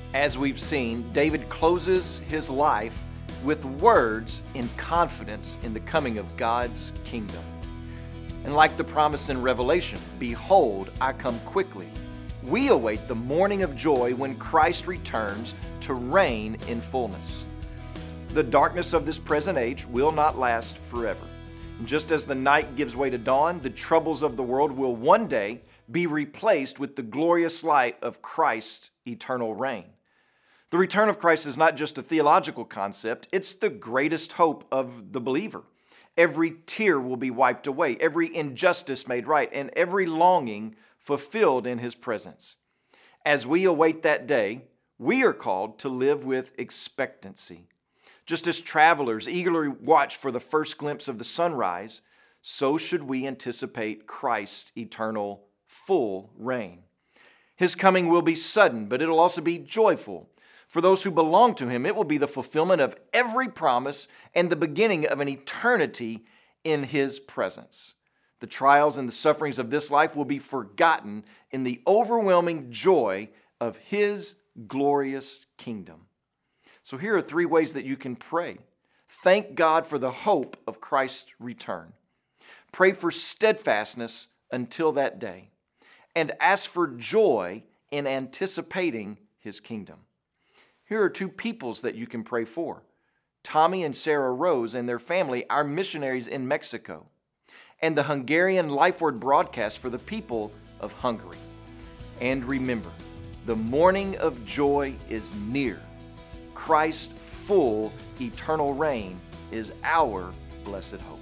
As we've seen, David closes his life with words in confidence in the coming of God's kingdom. And like the promise in Revelation, behold, I come quickly. We await the morning of joy when Christ returns to reign in fullness. The darkness of this present age will not last forever. Just as the night gives way to dawn, the troubles of the world will one day be replaced with the glorious light of Christ's eternal reign. The return of Christ is not just a theological concept, it's the greatest hope of the believer. Every tear will be wiped away, every injustice made right, and every longing fulfilled in His presence. As we await that day, we are called to live with expectancy. Just as travelers eagerly watch for the first glimpse of the sunrise, so should we anticipate Christ's eternal full reign. His coming will be sudden, but it'll also be joyful. For those who belong to Him, it will be the fulfillment of every promise and the beginning of an eternity in His presence. The trials and the sufferings of this life will be forgotten in the overwhelming joy of His glorious kingdom. So here are 3 ways that you can pray. Thank God for the hope of Christ's return. Pray for steadfastness until that day. And ask for joy in anticipating His kingdom. Here are 2 peoples that you can pray for. Tommy and Sarah Rose and their family are missionaries in Mexico. And the Hungarian Life Word broadcast for the people of Hungary. And remember, the morning of joy is near. Christ's full eternal reign is our blessed hope.